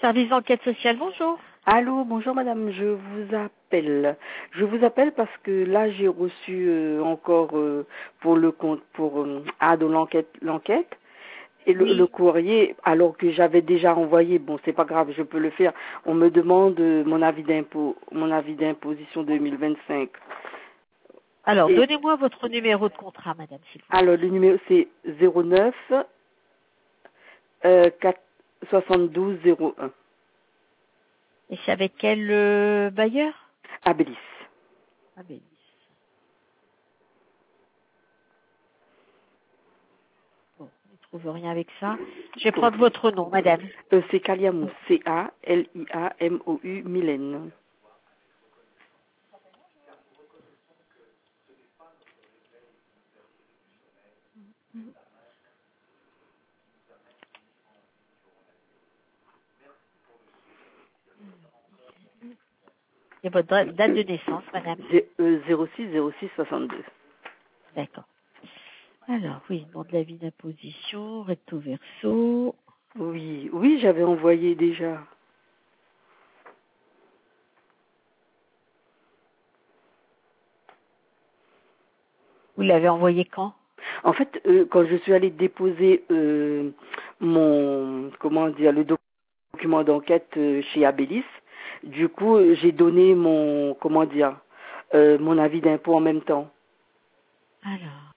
Service d'enquête sociale, bonjour. Allô, bonjour madame, je vous appelle. Je vous appelle parce que là j'ai reçu encore pour le compte de l'enquête et le courrier alors que j'avais déjà envoyé. Bon, c'est pas grave, je peux le faire. On me demande mon avis d'imposition 2025. Alors, Et donnez-moi votre numéro de contrat, madame, s'il vous plaît. alors le numéro c'est 09 72 01. Et c'est avec quel bailleur? Abélis. Abélis. Bon, on ne trouve rien avec ça. Je vais prendre votre nom, madame. C'est Kaliamou, Caliamou, Mylène. Et votre date de naissance, madame? 06 62. D'accord. Alors, oui, bon, de l'avis d'imposition, recto verso. Oui, j'avais envoyé déjà. Vous l'avez envoyé quand? En fait, quand je suis allée déposer le document d'enquête chez Abélis, du coup, j'ai donné mon avis d'impôt en même temps. Alors,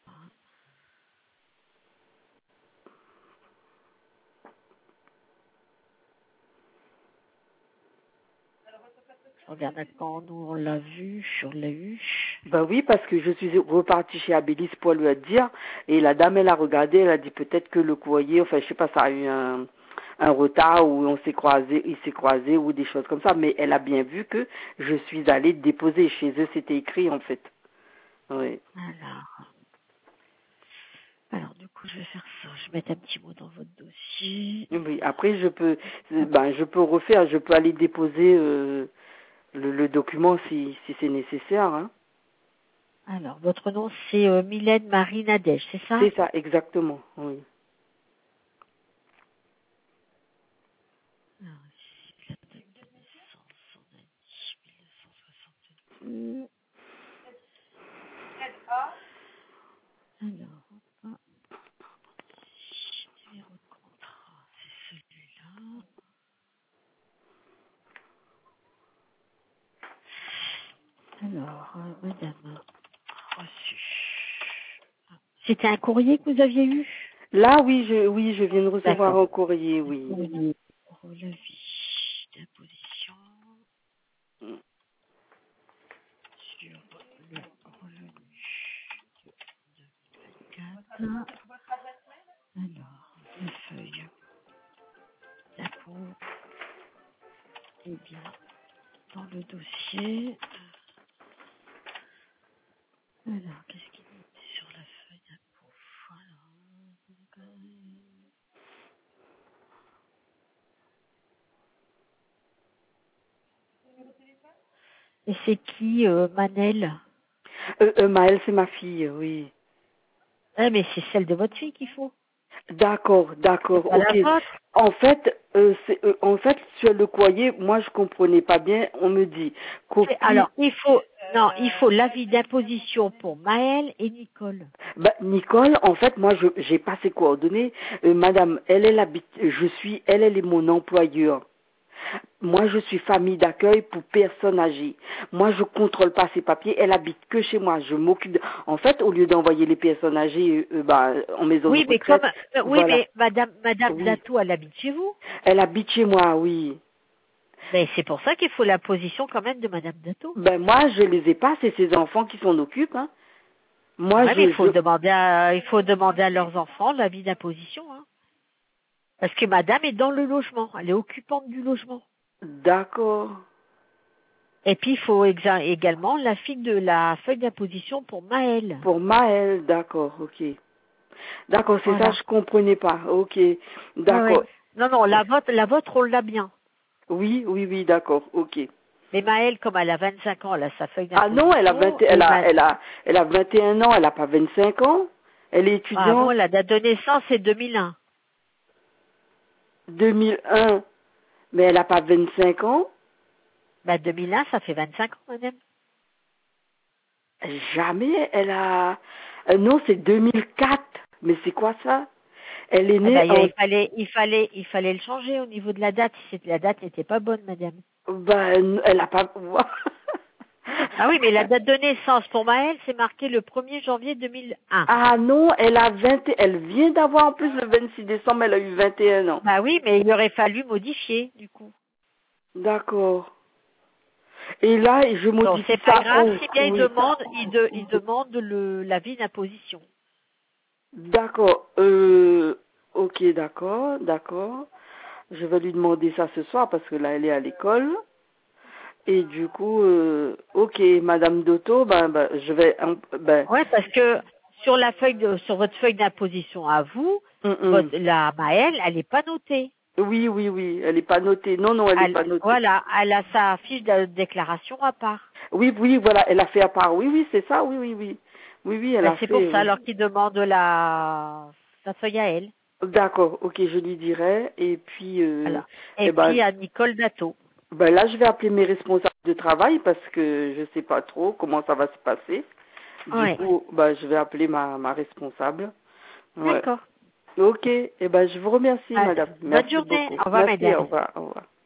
je regarde quand nous on l'a vu, on l'a eu. Ben oui, parce que je suis repartie chez Abélis pour lui dire, et la dame, elle a regardé, elle a dit peut-être que le courrier, enfin, je sais pas, ça a eu un retard ou il s'est croisé ou des choses comme ça, mais elle a bien vu que je suis allée déposer chez eux, c'était écrit en fait. Oui. Alors, du coup, je vais faire ça. Je vais mettre un petit mot dans votre dossier. Oui, après je peux refaire, je peux aller déposer le document si c'est nécessaire. Hein. Alors, votre nom, c'est Mylène Marie Nadège, c'est ça? C'est ça, exactement, oui. Alors, ici, la date de naissance, on a dit 1962. Alors, hop, numéro de contrat, c'est celui-là. Alors, madame, reçu. C'était un courrier que vous aviez eu? Là, oui, je viens de recevoir D'accord. un courrier, oui. Courrier pour l'avis d'imposition sur le revenu de 2024. Alors, la feuille d'impôt est bien dans le dossier. Alors, qu'est-ce qu'il dit sur la feuille d'impôt? Et c'est qui, Manel? Maëlle, c'est ma fille, oui. Ah, mais c'est celle de votre fille qu'il faut. D'accord, C'est pas ok. la vôtre. En fait, sur le courrier, moi je comprenais pas bien. On me dit copie. Alors, il faut l'avis d'imposition pour Maëlle et Nicole. Nicole, en fait, moi j'ai pas ses coordonnées. Madame, elle habite. Elle est mon employeur. Moi, je suis famille d'accueil pour personnes âgées. Moi, je contrôle pas ses papiers. Elle habite que chez moi. Je m'occupe en fait, au lieu d'envoyer les personnes âgées en maison de Oui, mais comme retraite, oui, voilà. mais Madame Oui. Datou, elle habite chez vous. Elle habite chez moi, oui. Mais c'est pour ça qu'il faut la position quand même de Madame Datou. Moi, je les ai pas. C'est ses enfants qui s'en occupent. Hein. Moi, Ouais, mais il faut demander à leurs enfants l'avis d'imposition, hein. Parce que Madame est dans le logement, elle est occupante du logement. D'accord. Et puis il faut également la feuille d'imposition pour Maëlle. Pour Maëlle, d'accord, ok. D'accord, c'est ça, Voilà. je comprenais pas. Ok, Ouais, ouais. d'accord. Non, la vôtre, on l'a bien. Oui, d'accord, ok. Mais Maëlle, comme elle a 25 ans, elle a sa feuille Ah non, d'imposition. elle a 21 ans, elle a pas 25 ans. Elle est Ah bon, étudiante la date de naissance, c'est 2001. 2001. Mais elle n'a pas 25 ans? Bah, 2001, ça fait 25 ans, madame. Jamais elle a... non, c'est 2004. Mais c'est quoi ça? Elle est Eh née ben, en... il fallait le changer au niveau de la date. La date n'était pas bonne, madame. Ben, elle a pas... Ah oui, mais la date de naissance pour Maëlle, c'est marqué le 1er janvier 2001. Ah non, elle vient d'avoir en plus le 26 décembre, elle a eu 21 ans. Bah oui, mais il aurait fallu modifier, du coup. D'accord. Et là, je Bon, modifie c'est pas ça grave, où? si bien Oui. il demande l'avis d'imposition. D'accord. Ok, d'accord, d'accord. Je vais lui demander ça ce soir parce que là, elle est à l'école. Et du coup, ok, Madame Dotto, je vais, Ouais, parce que sur votre feuille d'imposition à vous, hum, hum. la Maëlle, elle n'est pas notée. Oui, oui, oui, elle n'est pas notée. Non, non, elle n'est pas notée. Voilà, elle a sa fiche de déclaration à part. Oui, oui, voilà, elle a fait à part. Oui, oui, c'est ça, oui, oui, oui. Oui, oui, elle Ben, a c'est pour fait, ça oui. alors qu'il demande sa feuille à elle. D'accord, ok, je lui dirai. Et puis, Voilà. Et eh ben, puis à Nicole Dato. là, je vais appeler mes responsables de travail parce que je sais pas trop comment ça va se passer. Du Ouais. coup, je vais appeler ma responsable. Ouais. D'accord. Ok, je vous remercie, madame. Bonne Merci journée. beaucoup. Au revoir, Merci, madame. au revoir, au revoir.